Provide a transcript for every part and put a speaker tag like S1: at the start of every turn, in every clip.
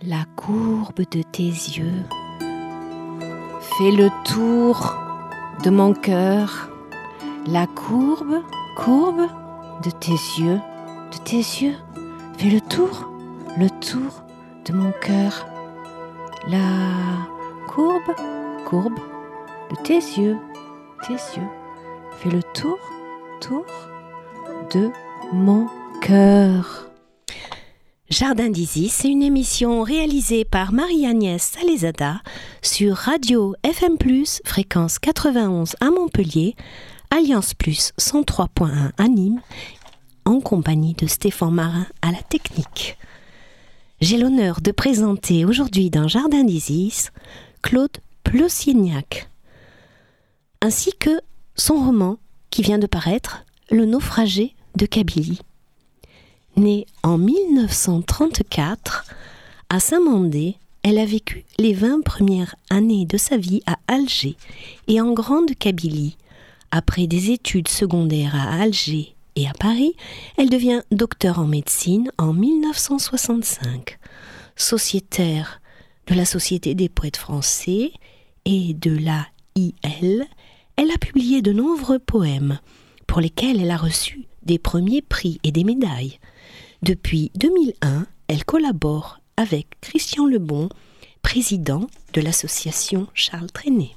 S1: La courbe de tes yeux fait le tour de mon cœur. La courbe de tes yeux fait le tour de mon cœur. La courbe de tes yeux fait le tour de mon cœur. Jardin d'Isis, c'est une émission réalisée par Marie-Agnès Salezada sur Radio FM+, fréquence 91 à Montpellier, Alliance Plus 103.1 à Nîmes, en compagnie de Stéphane Marin à la technique. J'ai l'honneur de présenter aujourd'hui dans Jardin d'Isis Claude Plosieniak, ainsi que son roman qui vient de paraître, Le naufragé de Kabylie. Née en 1934, à Saint-Mandé, elle a vécu les 20 premières années de sa vie à Alger et en Grande Kabylie. Après des études secondaires à Alger et à Paris, elle devient docteure en médecine en 1965. Sociétaire de la Société des poètes français et de l'AIL, elle a publié de nombreux poèmes pour lesquels elle a reçu des premiers prix et des médailles. Depuis 2001, elle collabore avec Christian Lebon, président de l'association Charles Trenet.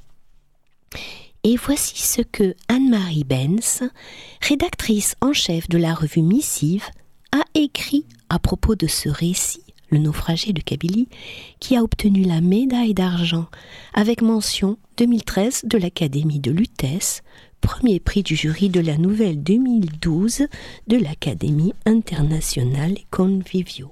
S1: Et voici ce que Anne-Marie Benz, rédactrice en chef de la revue Missive, a écrit à propos de ce récit, Le naufragé de Kabylie, qui a obtenu la médaille d'argent avec mention 2013 de l'Académie de Lutèce, premier prix du jury de la nouvelle 2012 de l'Académie internationale Convivio.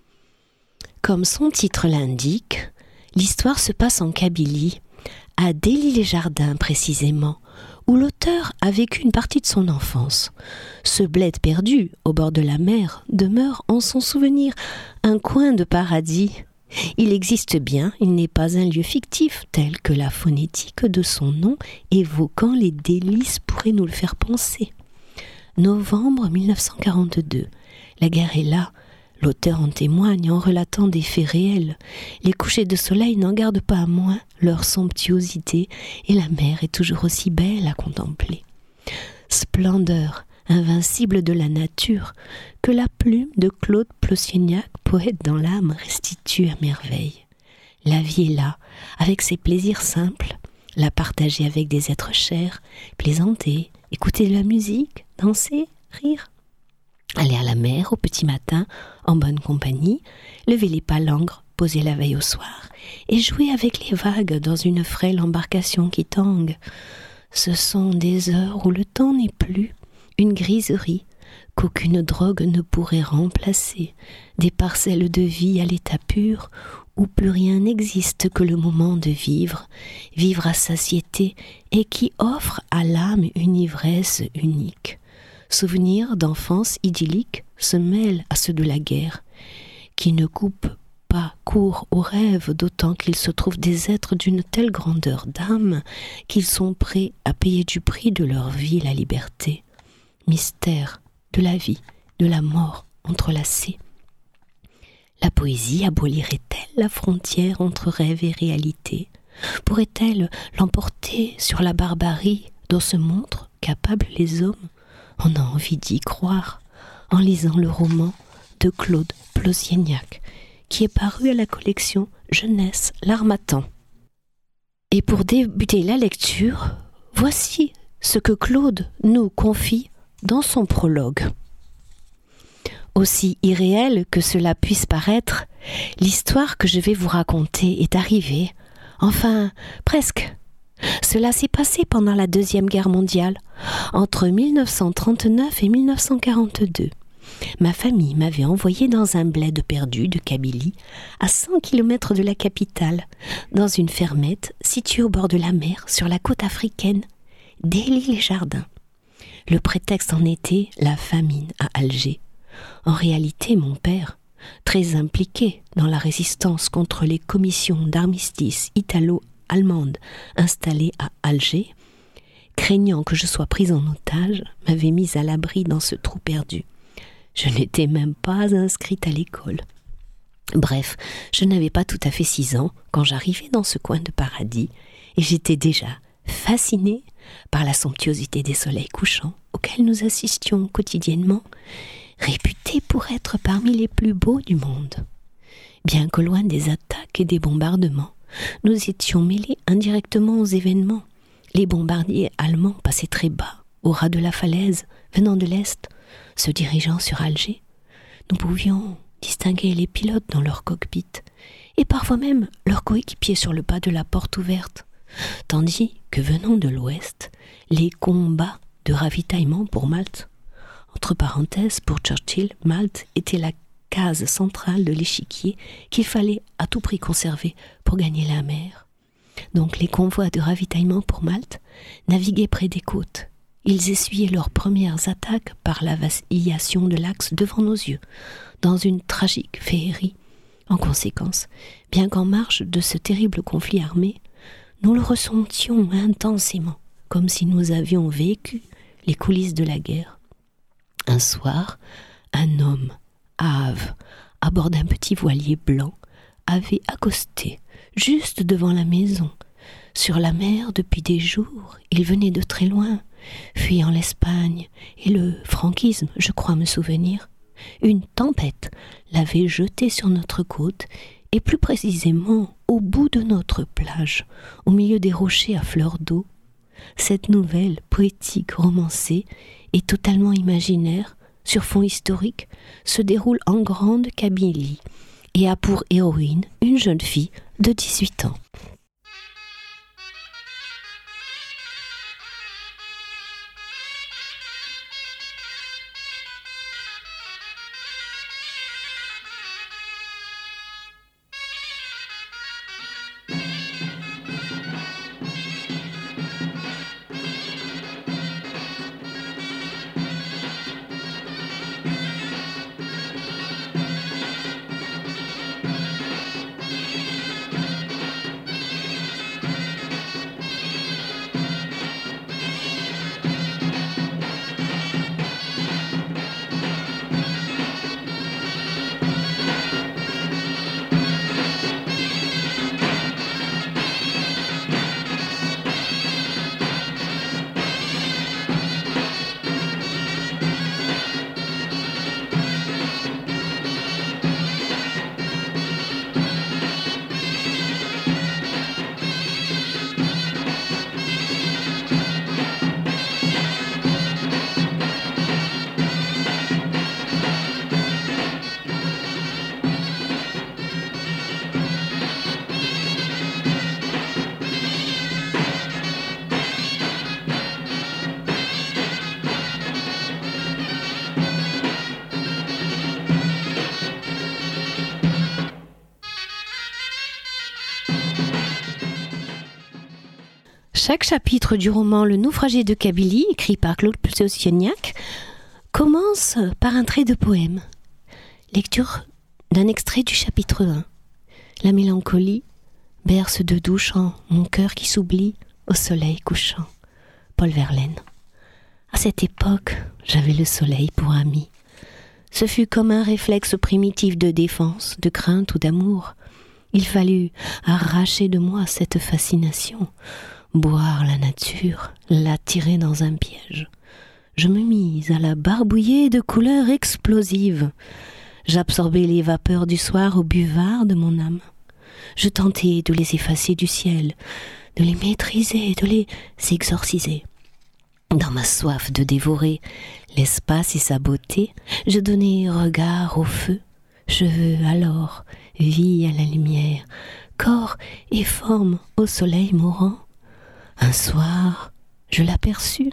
S1: Comme son titre l'indique, l'histoire se passe en Kabylie, à Dély-les-Jardins précisément, où l'auteur a vécu une partie de son enfance. Ce bled perdu, au bord de la mer, demeure en son souvenir un coin de paradis. Il existe bien, il n'est pas un lieu fictif, tel que la phonétique de son nom évoquant les délices pourrait nous le faire penser. Novembre 1942, la guerre est là, l'auteur en témoigne en relatant des faits réels. Les couchers de soleil n'en gardent pas moins leur somptuosité et la mer est toujours aussi belle à contempler. Splendeur invincible de la nature que la plume de Claude Plosieniak, poète dans l'âme, restitue à merveille. La vie est là, avec ses plaisirs simples, la partager avec des êtres chers, plaisanter, écouter de la musique, danser, rire. Aller à la mer au petit matin, en bonne compagnie, lever les palangres, poser la veille au soir, et jouer avec les vagues dans une frêle embarcation qui tangue. Ce sont des heures où le temps n'est plus, une griserie qu'aucune drogue ne pourrait remplacer, des parcelles de vie à l'état pur, où plus rien n'existe que le moment de vivre, vivre à satiété et qui offre à l'âme une ivresse unique. Souvenirs d'enfance idyllique se mêlent à ceux de la guerre, qui ne coupent pas court aux rêves, d'autant qu'il se trouve des êtres d'une telle grandeur d'âme qu'ils sont prêts à payer du prix de leur vie la liberté. Mystère de la vie, de la mort entrelacés. La poésie abolirait-elle la frontière entre rêve et réalité? Pourrait-elle l'emporter sur la barbarie dont se montrent capables les hommes? On a envie d'y croire en lisant le roman de Claude Plosieniak, qui est paru à la collection Jeunesse l'Harmattan. Et pour débuter la lecture, voici ce que Claude nous confie dans son prologue. Aussi irréel que cela puisse paraître, l'histoire que je vais vous raconter est arrivée, enfin presque. Cela s'est passé pendant la Deuxième Guerre mondiale, entre 1939 et 1942. Ma famille m'avait envoyé dans un bled perdu de Kabylie, à 100 km de la capitale, dans une fermette située au bord de la mer sur la côte africaine, Dély-les-Jardins. Le prétexte en était la famine à Alger. En réalité, mon père, très impliqué dans la résistance contre les commissions d'armistice italo-allemandes installées à Alger, craignant que je sois prise en otage, m'avait mise à l'abri dans ce trou perdu. Je n'étais même pas inscrite à l'école. Bref, je n'avais pas tout à fait 6 ans quand j'arrivais dans ce coin de paradis et j'étais déjà fascinée par la somptuosité des soleils couchants auxquels nous assistions quotidiennement, réputés pour être parmi les plus beaux du monde. Bien que loin des attaques et des bombardements, nous étions mêlés indirectement aux événements. Les bombardiers allemands passaient très bas, au ras de la falaise, venant de l'Est, se dirigeant sur Alger. Nous pouvions distinguer les pilotes dans leur cockpit, et parfois même leurs coéquipiers sur le pas de la porte ouverte, tandis que venant de l'Ouest, les combats de ravitaillement pour Malte. Entre parenthèses, pour Churchill, Malte était la case centrale de l'échiquier qu'il fallait à tout prix conserver pour gagner la mer. Donc les convois de ravitaillement pour Malte naviguaient près des côtes. Ils essuyaient leurs premières attaques par la vacillation de l'axe devant nos yeux, dans une tragique féerie. En conséquence, bien qu'en marge de ce terrible conflit armé, nous le ressentions intensément, comme si nous avions vécu les coulisses de la guerre. Un soir, un homme, hâve, à bord d'un petit voilier blanc, avait accosté, juste devant la maison. Sur la mer, depuis des jours, il venait de très loin, fuyant l'Espagne et le franquisme, je crois me souvenir. Une tempête l'avait jeté sur notre côte, et plus précisément au bout de notre plage, au milieu des rochers à fleur d'eau. Cette nouvelle, poétique, romancée et totalement imaginaire, sur fond historique, se déroule en grande Kabylie et a pour héroïne une jeune fille de 18 ans. Chaque chapitre du roman Le naufragé de Kabylie, écrit par Claude Sosignac, commence par un trait de poème. Lecture d'un extrait du chapitre 1. La mélancolie berce de doux chants mon cœur qui s'oublie au soleil couchant. Paul Verlaine. À cette époque, j'avais le soleil pour ami. Ce fut comme un réflexe primitif de défense, de crainte ou d'amour. Il fallut arracher de moi cette fascination, boire la nature, la tirer dans un piège. Je me mis à la barbouiller de couleurs explosives. J'absorbais les vapeurs du soir au buvard de mon âme. Je tentais de les effacer du ciel, de les maîtriser, de les exorciser. Dans ma soif de dévorer l'espace et sa beauté, je donnais regard au feu, cheveux à l'or, vie à la lumière, corps et forme au soleil mourant. Un soir, je l'aperçus.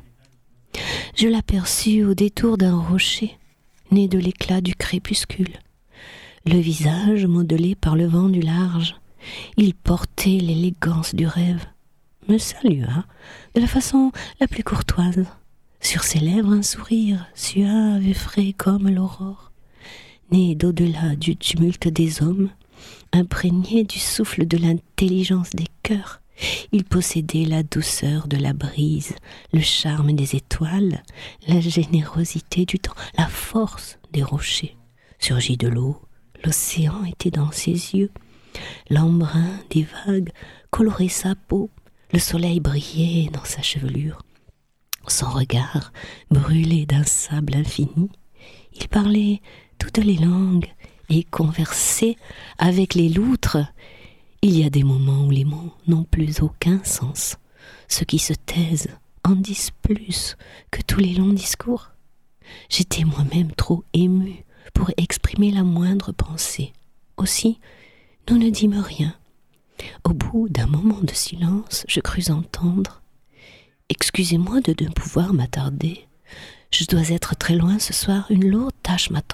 S1: Je l'aperçus au détour d'un rocher, né de l'éclat du crépuscule. Le visage modelé par le vent du large, il portait l'élégance du rêve, me salua de la façon la plus courtoise. Sur ses lèvres un sourire suave et frais comme l'aurore, né d'au-delà du tumulte des hommes, imprégné du souffle de l'intelligence des cœurs. Il possédait la douceur de la brise, le charme des étoiles, la générosité du temps, la force des rochers. Surgit de l'eau, L'océan était dans ses yeux. L'embrun des vagues colorait sa peau. Le soleil brillait dans sa chevelure. Son regard brûlait d'un sable infini. Il parlait toutes les langues et conversait avec les loutres. Il y a des moments où les mots n'ont plus aucun sens. Ceux qui se taisent en disent plus que tous les longs discours. J'étais moi-même trop émue pour exprimer la moindre pensée. Aussi, nous ne dîmes rien. Au bout d'un moment de silence, je crus entendre « Excusez-moi de ne pouvoir m'attarder. Je dois être très loin ce soir, une lourde tâche m'attend. »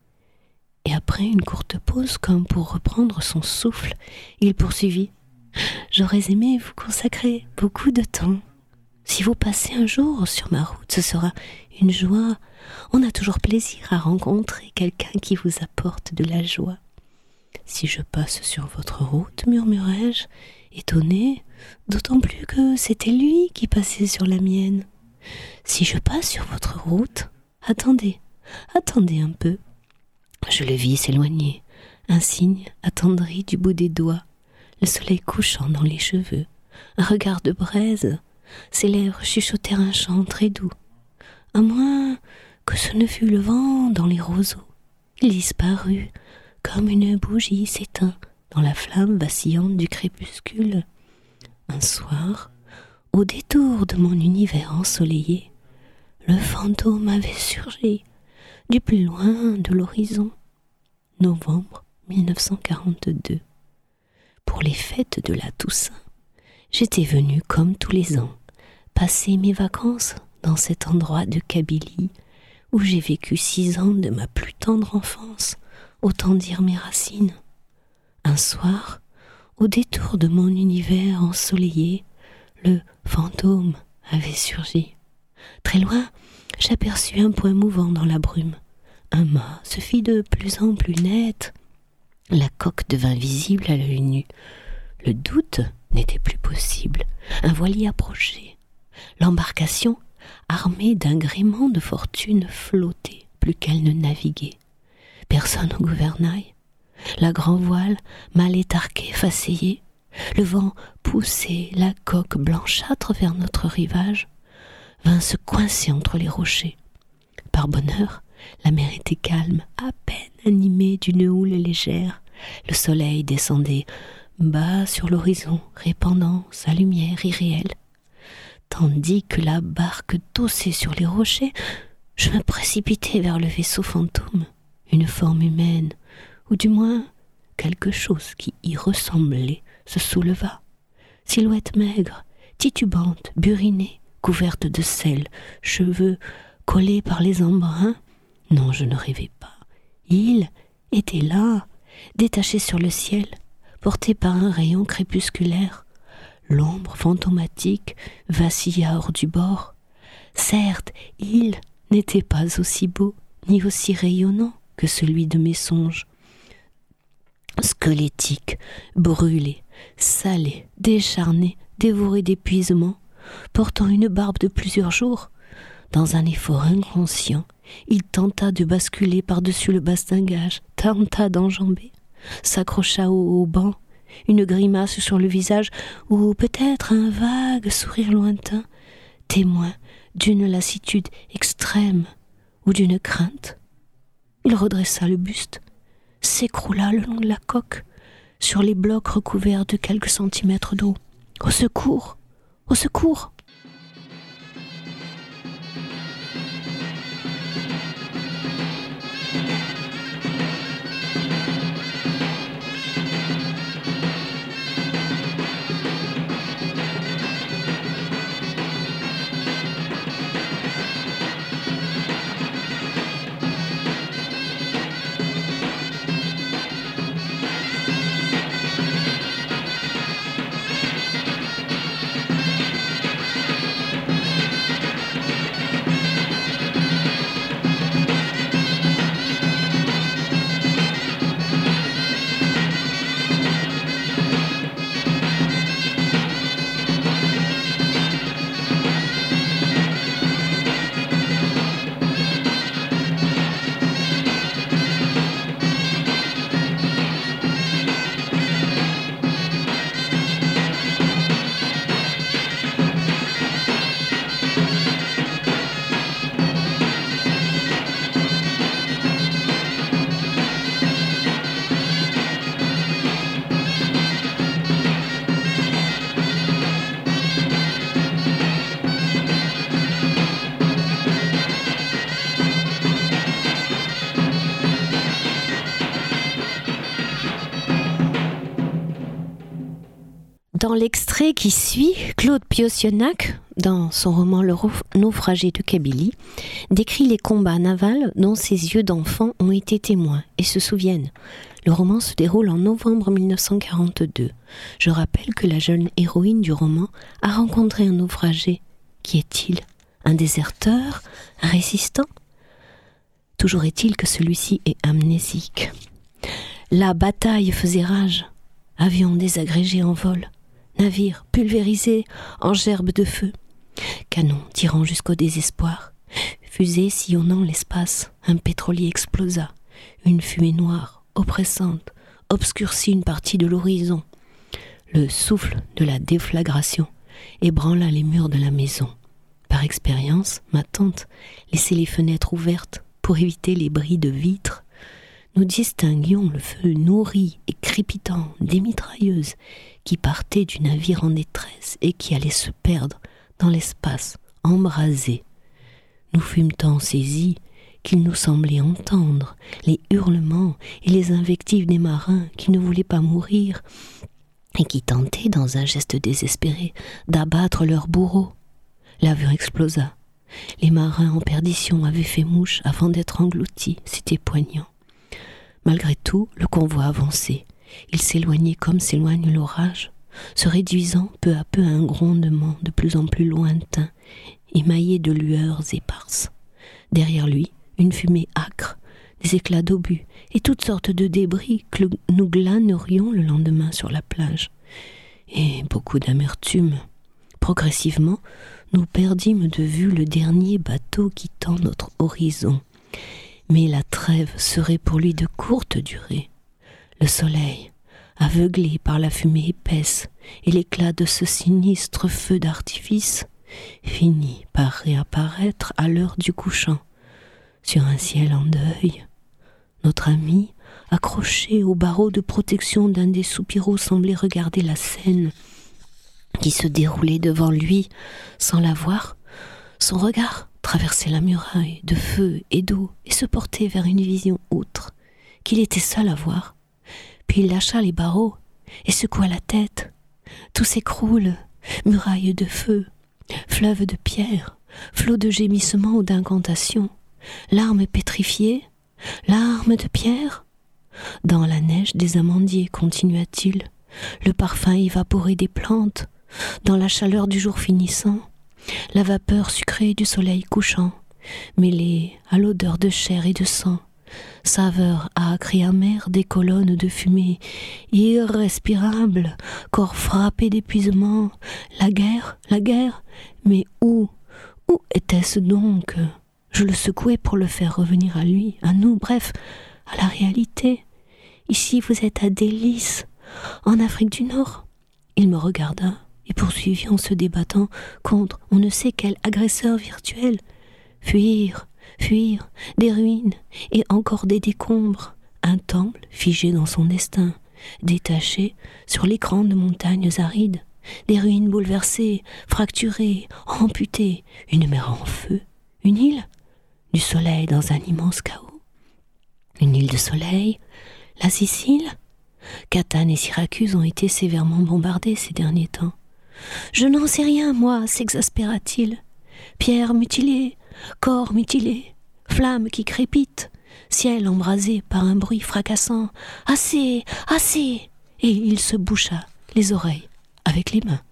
S1: Et après une courte pause, comme pour reprendre son souffle, il poursuivit « J'aurais aimé vous consacrer beaucoup de temps. Si vous passez un jour sur ma route, ce sera une joie. On a toujours plaisir à rencontrer quelqu'un qui vous apporte de la joie. » « Si je passe sur votre route, murmurai-je, étonné, d'autant plus que c'était lui qui passait sur la mienne. Si je passe sur votre route, attendez un peu. » Je le vis s'éloigner, un signe attendri du bout des doigts, le soleil couchant dans les cheveux, un regard de braise, ses lèvres chuchotèrent un chant très doux. À moins que ce ne fût le vent dans les roseaux, il disparut, comme une bougie s'éteint dans la flamme vacillante du crépuscule. Un soir, au détour de mon univers ensoleillé, le fantôme avait surgi du plus loin de l'horizon. Novembre 1942. Pour les fêtes de la Toussaint, j'étais venue comme tous les ans passer mes vacances dans cet endroit de Kabylie où j'ai vécu 6 ans de ma plus tendre enfance, autant dire mes racines. Un soir, au détour de mon univers ensoleillé, le fantôme avait surgi. Très loin, j'aperçus un point mouvant dans la brume. Un mât se fit de plus en plus net. La coque devint visible à l'œil nu. Le doute n'était plus possible. Un voilier approchait. L'embarcation, armée d'un gréement de fortune, flottait plus qu'elle ne naviguait. Personne au gouvernail. La grand-voile, mal étarquée, faceillée. Le vent poussait la coque blanchâtre vers notre rivage, vint se coincer entre les rochers. Par bonheur, la mer était calme, à peine animée d'une houle légère. Le soleil descendait bas sur l'horizon, répandant sa lumière irréelle. Tandis que la barque tossait sur les rochers, je me précipitai vers le vaisseau fantôme. Une forme humaine, ou du moins quelque chose qui y ressemblait, se souleva. Silhouette maigre, titubante, burinée, couverte de sel, cheveux collés par les embruns. Non, je ne rêvais pas. Il était là, détaché sur le ciel, porté par un rayon crépusculaire. L'ombre fantomatique vacilla hors du bord. Certes, il n'était pas aussi beau, ni aussi rayonnant que celui de mes songes. Squelettique, brûlé, salé, décharné, dévoré d'épuisement, portant une barbe de plusieurs jours, dans un effort inconscient, il tenta de basculer par-dessus le bastingage, tenta d'enjamber, s'accrocha au banc, une grimace sur le visage, ou peut-être un vague sourire lointain, témoin d'une lassitude extrême ou d'une crainte. Il redressa le buste, s'écroula le long de la coque, sur les blocs recouverts de quelques centimètres d'eau. « Au secours! Au secours !» Dans l'extrait qui suit, Claude Piossonnac, dans son roman Le naufragé de Kabylie, décrit les combats navals dont ses yeux d'enfant ont été témoins et se souviennent. Le roman se déroule en novembre 1942. Je rappelle que la jeune héroïne du roman a rencontré un naufragé. Qui est-il ? Un déserteur ? Un résistant ? Toujours est-il que celui-ci est amnésique. La bataille faisait rage. Avions désagrégés en vol. Navires pulvérisés en gerbes de feu. Canons tirant jusqu'au désespoir. Fusées sillonnant l'espace. Un pétrolier explosa. Une fumée noire, oppressante, obscurcit une partie de l'horizon. Le souffle de la déflagration ébranla les murs de la maison. Par expérience, ma tante laissait les fenêtres ouvertes pour éviter les bris de vitres. Nous distinguions le feu nourri et crépitant des mitrailleuses qui partaient du navire en détresse et qui allaient se perdre dans l'espace embrasé. Nous fûmes tant saisis qu'il nous semblait entendre les hurlements et les invectives des marins qui ne voulaient pas mourir et qui tentaient, dans un geste désespéré, d'abattre leur bourreau. L'avion explosa. Les marins en perdition avaient fait mouche avant d'être engloutis. C'était poignant. Malgré tout, le convoi avançait. Il s'éloignait comme s'éloigne l'orage, se réduisant peu à peu à un grondement de plus en plus lointain, émaillé de lueurs éparses. Derrière lui, une fumée âcre, des éclats d'obus et toutes sortes de débris que nous glanerions le lendemain sur la plage. Et beaucoup d'amertume. Progressivement, nous perdîmes de vue le dernier bateau quittant notre horizon. Mais la trêve serait pour lui de courte durée. Le soleil, aveuglé par la fumée épaisse et l'éclat de ce sinistre feu d'artifice, finit par réapparaître à l'heure du couchant, sur un ciel en deuil. Notre ami, accroché au barreau de protection d'un des soupiraux, semblait regarder la scène qui se déroulait devant lui sans la voir. Son regard traversait la muraille de feu et d'eau et se portait vers une vision autre, qu'il était seul à voir. Puis il lâcha les barreaux et secoua la tête. Tout s'écroule, muraille de feu, fleuve de pierre, flot de gémissements ou d'incantations, larmes pétrifiées, larmes de pierre. Dans la neige des amandiers, continua-t-il, le parfum évaporé des plantes, dans la chaleur du jour finissant, la vapeur sucrée du soleil couchant, mêlée à l'odeur de chair et de sang, saveur âcre et amère des colonnes de fumée, irrespirable, corps frappé d'épuisement, la guerre, mais où était-ce donc ? Je le secouai pour le faire revenir à lui, à nous, bref, à la réalité. Ici, vous êtes à Délices, en Afrique du Nord. Il me regarda et poursuivit en se débattant contre on ne sait quel agresseur virtuel. Fuir, des ruines et encore des décombres. Un temple figé dans son destin, détaché sur l'écran de montagnes arides. Des ruines bouleversées, fracturées, amputées. Une mer en feu. Une île ? Du soleil dans un immense chaos. Une île de soleil ? La Sicile ? Catane et Syracuse ont été sévèrement bombardées ces derniers temps. Je n'en sais rien, moi, s'exaspéra-t-il. Pierres mutilées, corps mutilés, flammes qui crépitent, ciel embrasé par un bruit fracassant. Assez ! Et il se boucha les oreilles avec les mains.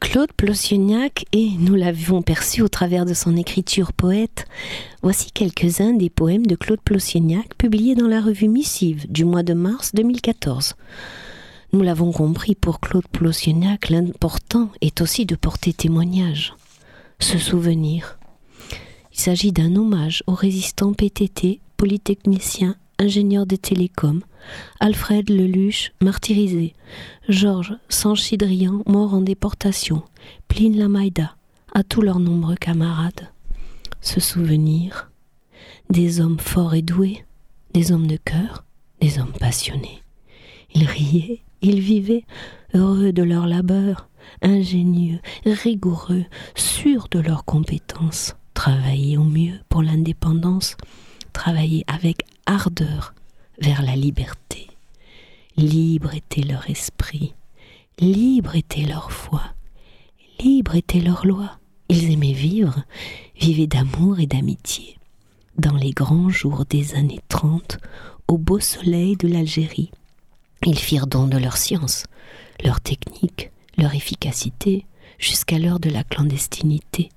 S1: Claude Plossioniac, et nous l'avons perçu au travers de son écriture poète. Voici quelques-uns des poèmes de Claude Plossioniac publiés dans la revue Missive du mois de mars 2014. Nous l'avons compris, pour Claude Plossioniac, l'important est aussi de porter témoignage, se souvenir. Il s'agit d'un hommage aux résistants PTT, polytechniciens, ingénieurs des télécoms, Alfred Leluche, martyrisé, Georges Sanchidrian, mort en déportation, Pline Lamaïda, à tous leurs nombreux camarades. Se souvenir des hommes forts et doués, des hommes de cœur, des hommes passionnés. Ils riaient, ils vivaient, heureux de leur labeur, ingénieux, rigoureux, sûrs de leurs compétences, travaillaient au mieux pour l'indépendance, travaillaient avec ardeur vers la liberté. Libre était leur esprit, libre était leur foi, libre était leur loi. Ils aimaient vivre, vivaient d'amour et d'amitié. Dans les grands jours des années 30, au beau soleil de l'Algérie, ils firent don de leur science, leur technique, leur efficacité, jusqu'à l'heure de la clandestinité.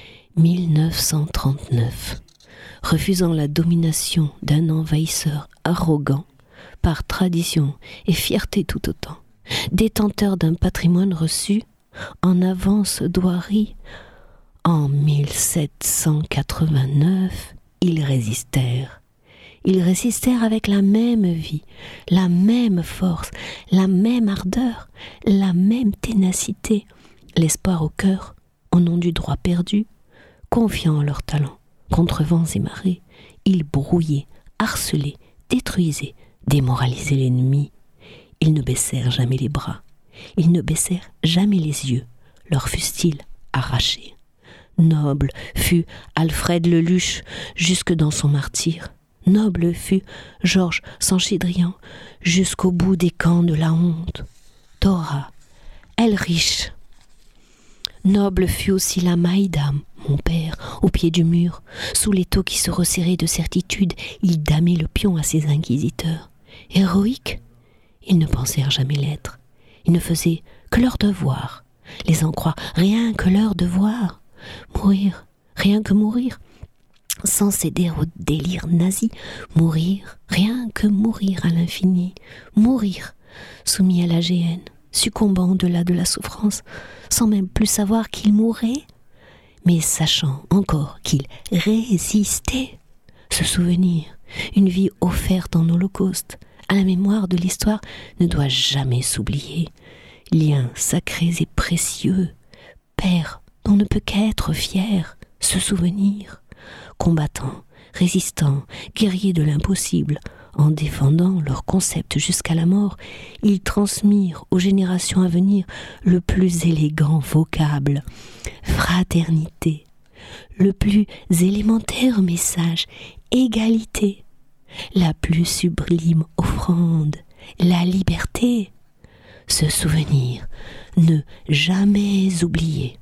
S1: 1939. Refusant la domination d'un envahisseur arrogant, par tradition et fierté tout autant, détenteur d'un patrimoine reçu en avance douarie, en 1789, ils résistèrent. Ils résistèrent avec la même vie, la même force, la même ardeur, la même ténacité, l'espoir au cœur, au nom du droit perdu, confiants en leur talent. Contre vents et marées, ils brouillaient, harcelaient, détruisaient, démoralisaient l'ennemi. Ils ne baissèrent jamais les bras, ils ne baissèrent jamais les yeux, leur fussent-ils arrachés. Noble fut Alfred Leluche jusque dans son martyre. Noble fut Georges Sanchidrian jusqu'au bout des camps de la honte. Dora, elle riche. Noble fut aussi la Maïda, mon père, au pied du mur. Sous l'étau qui se resserrait de certitude, il damait le pion à ses inquisiteurs. Héroïques, ils ne pensèrent jamais l'être. Ils ne faisaient que leur devoir. Les en croire, rien que leur devoir. Mourir, rien que mourir. Sans céder au délire nazi. Mourir, rien que mourir à l'infini. Mourir, soumis à la géhenne, succombant au-delà de la souffrance, sans même plus savoir qu'il mourait, mais sachant encore qu'il résistait. Se souvenir, une vie offerte en holocauste, à la mémoire de l'histoire, ne doit jamais s'oublier. Liens sacrés et précieux, père dont on ne peut qu'être fier, se souvenir. Combattants, résistants, guerriers de l'impossible, en défendant leurs concepts jusqu'à la mort, ils transmirent aux générations à venir le plus élégant vocable, fraternité, le plus élémentaire message, égalité, la plus sublime offrande, la liberté. Se souvenir, ne jamais oublier.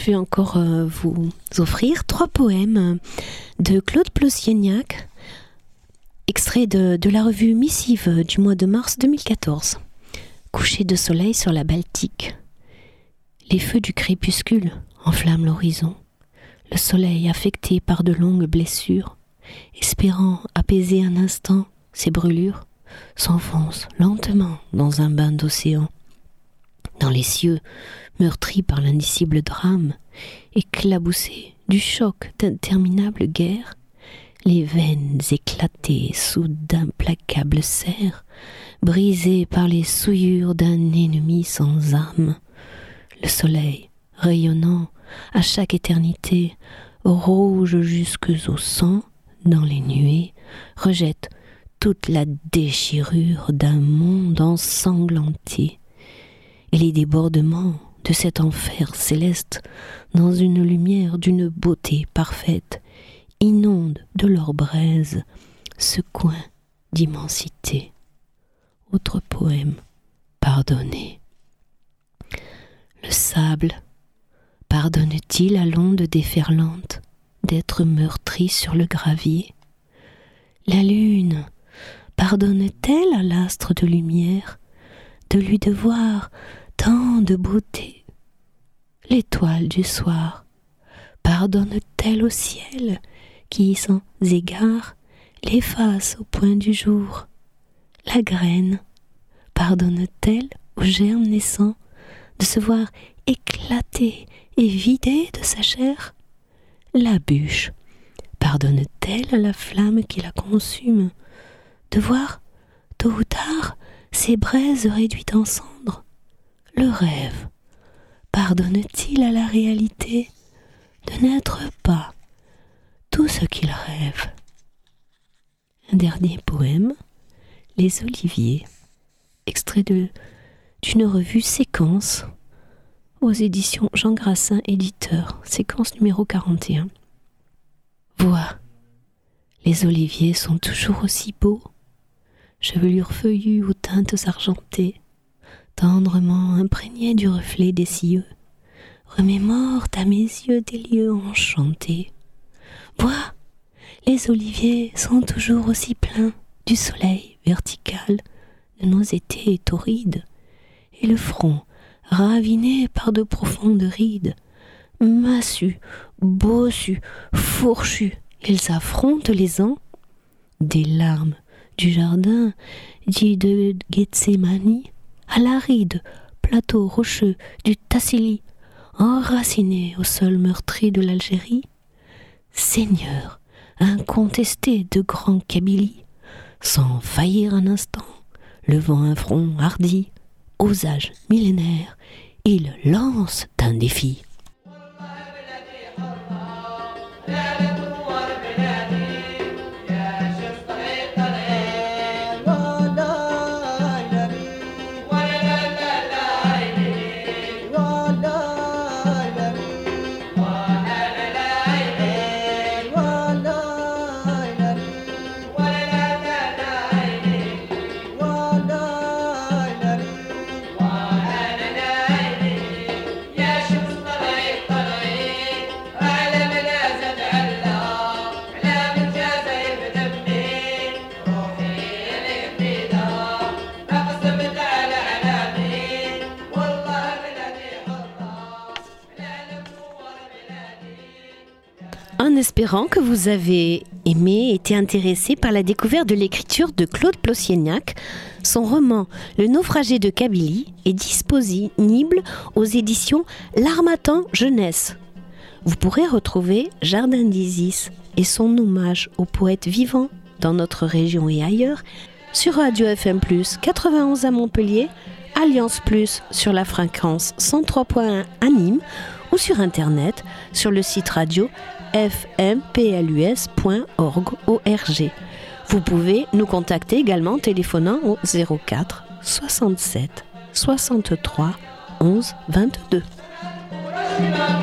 S1: je vais encore vous offrir 3 poèmes de Claude Plosieniak, extrait de la revue Missive du mois de mars 2014. Coucher de soleil sur la Baltique. Les feux du crépuscule enflamment l'horizon. Le soleil, affecté par de longues blessures, espérant apaiser un instant ses brûlures, s'enfonce lentement dans un bain d'océan. Dans les cieux, meurtris par l'indicible drame, éclaboussés du choc d'interminables guerres, les veines éclatées sous d'implacables serres, brisées par les souillures d'un ennemi sans âme. Le soleil, rayonnant à chaque éternité, rouge jusqu'au sang, dans les nuées, rejette toute la déchirure d'un monde ensanglanté. Et les débordements de cet enfer céleste, dans une lumière d'une beauté parfaite, inondent de leur braise ce coin d'immensité. Autre poème, pardonner. Le sable pardonne-t-il à l'onde déferlante d'être meurtrie sur le gravier? La lune pardonne-t-elle à l'astre de lumière de lui devoir tant de beauté? L'étoile du soir pardonne-t-elle au ciel qui, sans égard, l'efface au point du jour? La graine pardonne-t-elle au germe naissant de se voir éclater et vider de sa chair? La bûche pardonne-t-elle à la flamme qui la consume de voir, tôt ou tard, ses braises réduites en cendres? Le rêve pardonne-t-il à la réalité de n'être pas tout ce qu'il rêve? Un dernier poème, Les Oliviers, extrait d'une revue Séquence, aux éditions Jean Grassin, éditeur, séquence numéro 41. Vois, les oliviers sont toujours aussi beaux, chevelure feuillue aux teintes argentées, tendrement imprégnée du reflet des cieux, remémorent à mes yeux des lieux enchantés. Vois, les oliviers sont toujours aussi pleins du soleil vertical de nos étés torrides, et le front raviné par de profondes rides, massus, bossus, fourchus, ils affrontent les ans. Des larmes du jardin dit de Gethsémani à l'aride plateau rocheux du Tassili, enraciné au sol meurtri de l'Algérie. Seigneur incontesté de grand Kabylie, sans faillir un instant, levant un front hardi, aux âges millénaires, il lance un défi. En espérant que vous avez aimé et été intéressé par la découverte de l'écriture de Claude Plosieniak, son roman Le naufragé de Kabylie est disponible aux éditions L'Harmattan Jeunesse. Vous pourrez retrouver Jardin d'Isis et son hommage aux poètes vivants dans notre région et ailleurs sur Radio FM+, 91 à Montpellier, Alliance Plus sur la fréquence 103.1 à Nîmes ou sur Internet sur le site radio fmplus.org. Vous pouvez nous contacter également en téléphonant au 04 67 63 11 22.